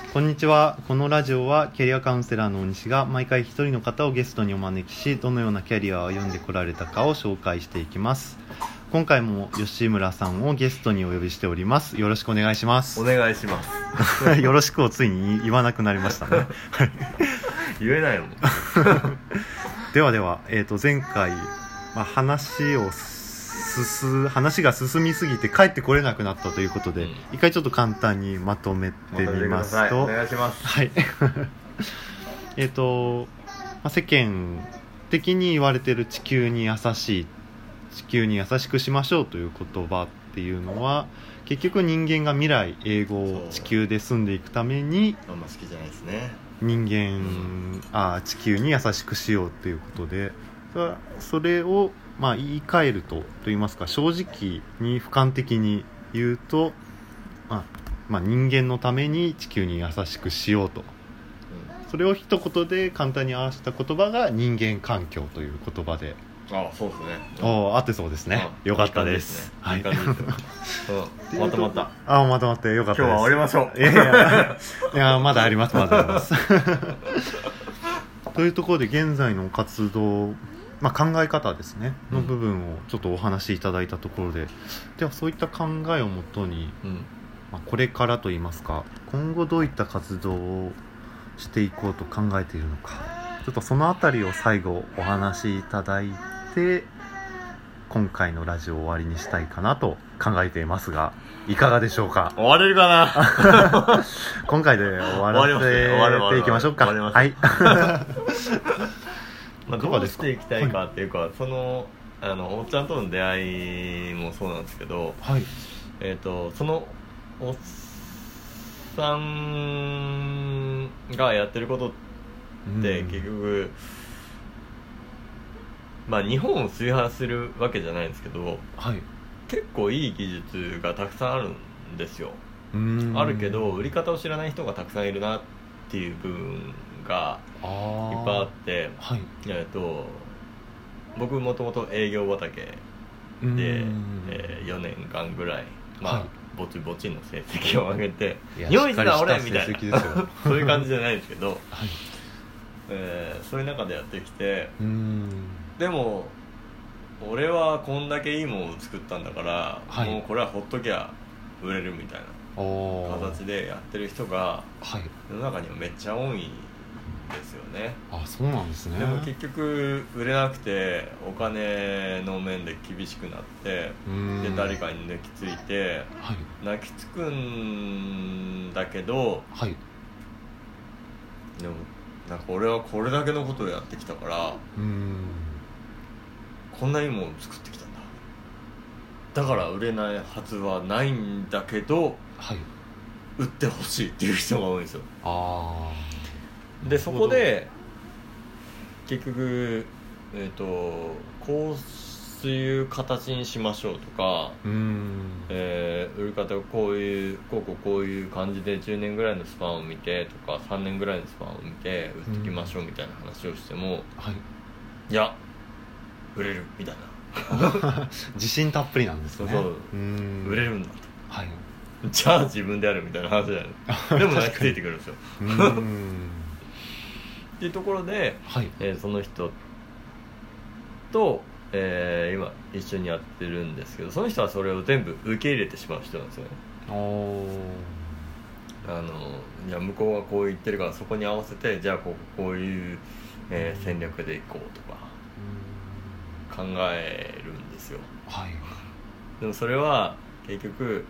こんにちは。このラジオはキャリアカウンセラーの大西が毎回一人の方をゲストにお招きし、どのようなキャリアを歩んでこられたかを紹介していきます。今回も吉村さんをゲストにお呼びしております。よろしくお願いします。 お願いしますよろしくをついに言わなくなりましたね。 言えないもん。 ではでは、前回、話が進みすぎて帰ってこれなくなったということで、一回ちょっと簡単にまとめてみますと、 お願いします。 はい。世間的に言われている地球に優しくしましょうという言葉っていうのは、結局人間が未来永劫地球で住んでいくためにあんま好きじゃないですね。 地球に優しくしようということで、それを言い換えると言いますか、正直に俯瞰的に言うと、人間のために地球に優しくしようと、それを一言で簡単に表した言葉が人間環境という言葉で、 そうですね。 合ってそうですね。よかったです。 いい感じですね。まとまった。 まとまってよかったです。 今日は終わりましょう。 いやまだあります。というところで現在の活動、考え方ですねの部分をちょっとお話しいただいたところで、ではそういった考えをもとに、これからといいますか、今後どういった活動をしていこうと考えているのか、ちょっとそのあたりを最後お話しいただいて、今回のラジオを終わりにしたいかなと考えていますが、いかがでしょうか。 終われるかな。 今回で終わらせていきましょうか。はい。 どうしていきたいかっていうか、おっちゃんとの出会いもそうなんですけど、そのおっさんがやってることって結局、日本を崇拝するわけじゃないんですけど、結構いい技術がたくさんあるんですよ。あるけど売り方を知らない人がたくさんいるなっていう部分がいっぱいあって、僕もともと営業畑で、4年間ぐらい、ぼちぼちの成績を上げて、日本一だ俺みたいなそういう感じじゃないんですけど、そういう中でやってきて、でも俺はこんだけいいものを作ったんだから、もうこれはほっときゃ売れるみたいな形でやってる人が世の中にはめっちゃ多いですよね。 そうなんですね。 でも結局売れなくてお金の面で厳しくなって、で誰かに抜きついて、泣きつくんだけど、でも俺はこれだけのことをやってきたから、こんないいものを作ってきたんだ、だから売れないはずはないんだけど、売ってほしいっていう人が多いんですよ。でそこで結局、こういう形にしましょうとか、売り方をこういう感じで10年ぐらいのスパンを見てとか、3年ぐらいのスパンを見て売っていきましょうみたいな話をしても、いや売れるみたいな自信たっぷりなんですね。 売れるんだと、じゃあ自分でやるみたいな話じゃないでも泣きついてくるんですよ。っていうところで、その人と、今一緒にやってるんですけど、その人はそれを全部受け入れてしまう人なんですよね。いや向こうがこう言ってるからそこに合わせて、じゃあこういう、戦略でいこうとか考えるんですよ。でもそれは結局、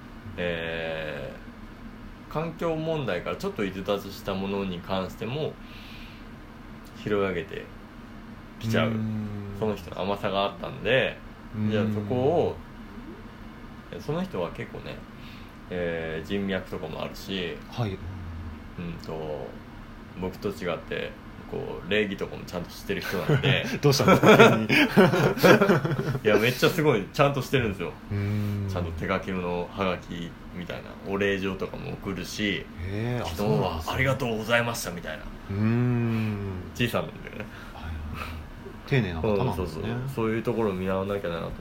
環境問題からちょっと逸脱したものに関しても拾い上げてきちゃう、その人の甘さがあったんで、じゃあそこを、その人は結構ね、人脈とかもあるし、僕と違って礼儀とかもちゃんとしてる人なんでどうしたんですかいやめっちゃすごいちゃんとしてるんですよ。ちゃんと手書きのハガキみたいなお礼状とかも送るし、昨日はありがとうございましたみたいな、小さなんだよね、 丁寧な方なんですね。 そういうところを見習わなきゃなと思って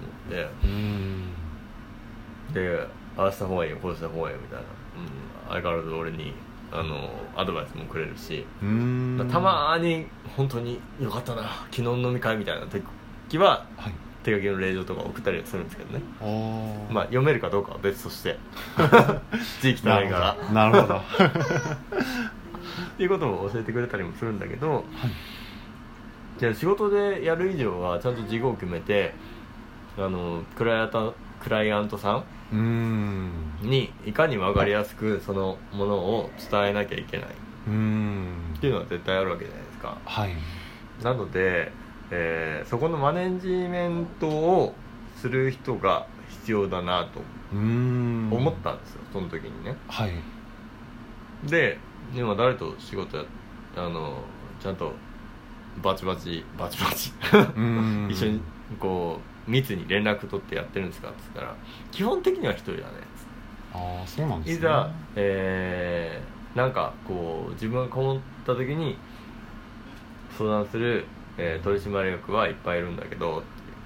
、でああした方がいいよこうした方がいいよみたいな、相変わらず俺にアドバイスもくれるし、たまに本当によかったな昨日の飲み会みたいな時は、はい、手書きの令状とか送ったりするんですけどね。まあ読めるかどうかは別として字汚いからなるほどっていうことを教えてくれたりもするんだけど、はい、じゃあ仕事でやる以上はちゃんと事項を決めてクライアントさんにいかに分かりやすくそのものを伝えなきゃいけないっていうのは絶対あるわけじゃないですか、はい、なので、そこのマネジメントをする人が必要だなと思ったんですよ、その時にね、はい、で今誰と仕事ちゃんとバチバチ一緒にこう密に連絡取ってやってるんですかって言ったら基本的には一人だね。 ああそうなんですね。 いざ、なんかこう自分が困った時に相談する、取締役はいっぱいいるんだけど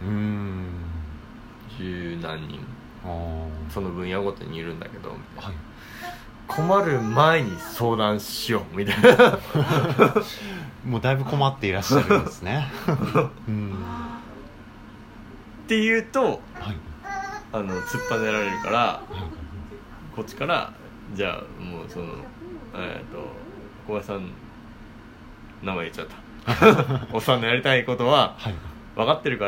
十何人その分野ごとにいるんだけどみたいな、はい、困る前に相談しようみたいなもうだいぶ困っていらっしゃるんですねっていうと、はい、突っぱねられるから、こっちからじゃあもうその小林さん名前言っちゃったおっさんのやりたいことは分かってるから、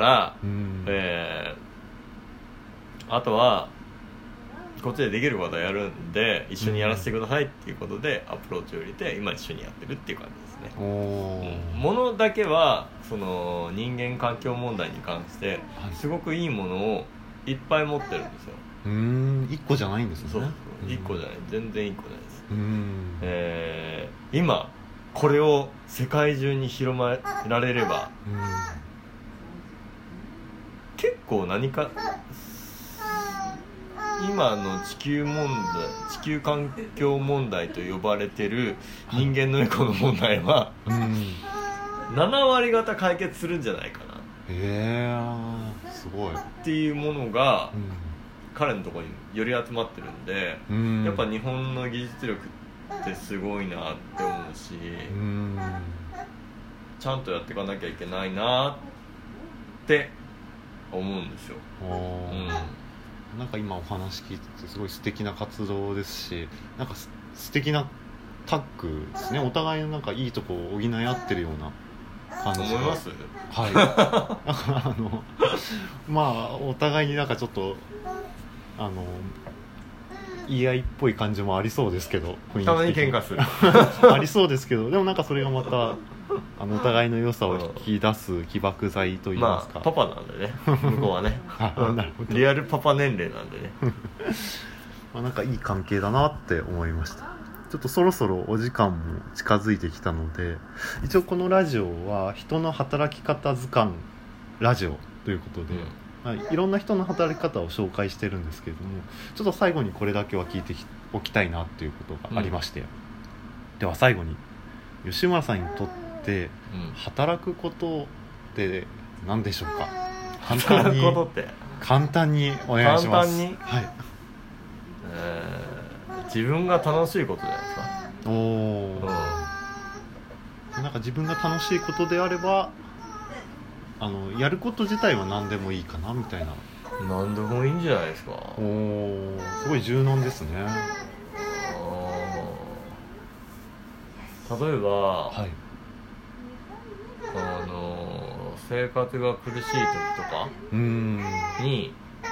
あとはこっちでできることをやるんで一緒にやらせてくださいっていうことでアプローチを入れて今一緒にやってるっていう感じですね。ものだけはその人間環境問題に関してすごくいいものをいっぱい持ってるんですよ。 1個じゃないんですね。 そう1個じゃない、全然1個じゃないです。今これを世界中に広められれば結構何か今の地球環境問題と呼ばれてる人間のエコの問題は、7割方解決するんじゃないかな。 すごいっていうものが、彼のところにより集まってるんで、やっぱ日本の技術力ってすごいなって思うし、ちゃんとやっていかなきゃいけないなって思うんですよ。 なんか今お話聞いててすごい素敵な活動ですし、なんか素敵なタッグですね。お互いのなんかいいとこを補い合ってるような感じが思います。 はいまあお互いになんかちょっと言い合いっぽい感じもありそうですけど、 たまに喧嘩するありそうですけど、でもなんかそれがまたお互いの良さを引き出す起爆剤といいますか、 パパなんでね向こうはねなるほど、 リアルパパ年齢なんでねなんかいい関係だなって思いました。ちょっとそろそろお時間も近づいてきたので、一応このラジオは人の働き方図鑑ラジオということで、いろんな人の働き方を紹介してるんですけれども、ちょっと最後にこれだけは聞いておきたいなっていうことがありまして、では最後に吉村さんにとって働くことって何でしょうか。簡単にお願いします。はい、 自分が楽しいことじゃないですか。 なんか自分が楽しいことであればやること自体は何でもいいかなみたいな。 何でもいいんじゃないですか。 すごい柔軟ですね。 例えば、はい、生活が苦しい時とかに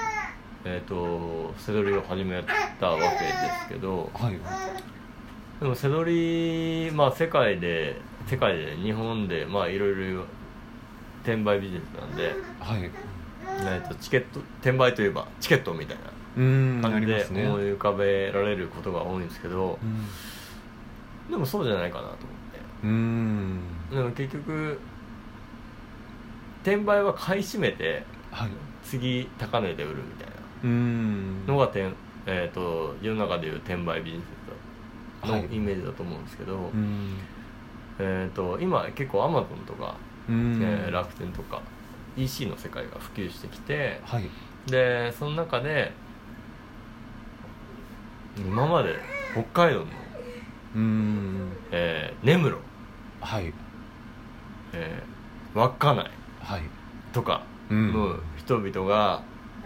背取りを始めたわけですけど、はい、でも背取り、世界で日本でいろいろ転売ビジネスなんで、はい、チケット転売といえばチケットみたいな感じで思い浮かべられることが多いんですけど、でもそうじゃないかなと思って。でも結局転売は買い占めて、はい、次高値で売るみたいなのが世の中でいう転売ビジネスのイメージだと思うんですけど、今結構 Amazon とか楽天とか EC の世界が普及してきて、はい、でその中で今まで北海道の根室、 はい、 稚内、 はい、 とかの人々が、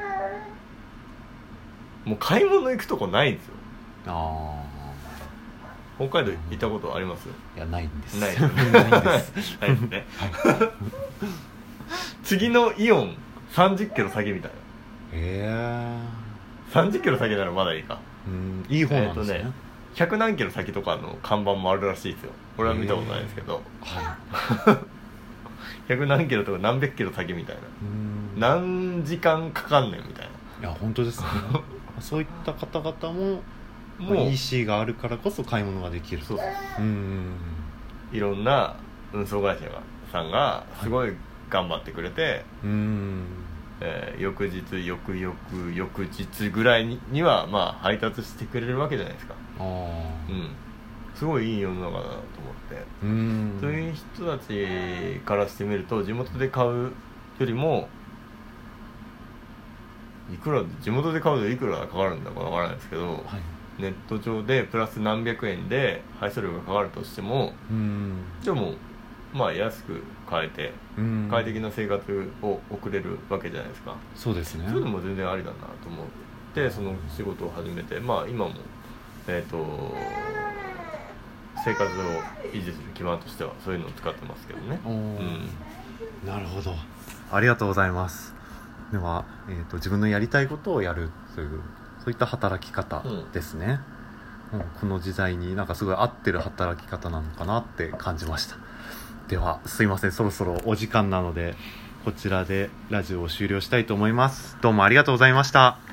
もう買い物行くとこないんですよ。北海道行ったことあります？ いや、ないんです。 ないですね。次のイオン30キロ先みたいな。30キロ先ならまだいいか。 いい方なんですね。 100何キロ先とかの看板もあるらしいですよ。俺は見たことないですけど、100何キロとか何百キロ先みたいな、何時間かかんねんみたいな。 いや、本当ですね。そういった方々もEC があるからこそ買い物ができる。 そうそう、いろんな運送会社さんがすごい頑張ってくれて、翌日翌日ぐらいにはまあ配達してくれるわけじゃないですか。すごいいい世の中だなと思って、そういう人たちからしてみると、地元で買うよりも地元で買うといくらかかるんだかわからないですけど、ネット上でプラス何百円で配送料がかかるとしても、でもまあ安く買えて快適な生活を送れるわけじゃないですか。 そうですね。 そういうのも全然ありだなと思って、その仕事を始めて、まあ今も生活を維持する基盤としてはそういうのを使ってますけどね。 なるほど、ありがとうございます。では、自分のやりたいことをやるという、そういった働き方ですね。この時代になんかすごい合ってる働き方なのかなって感じました。ではすいません、そろそろお時間なのでこちらでラジオを終了したいと思います。どうもありがとうございました。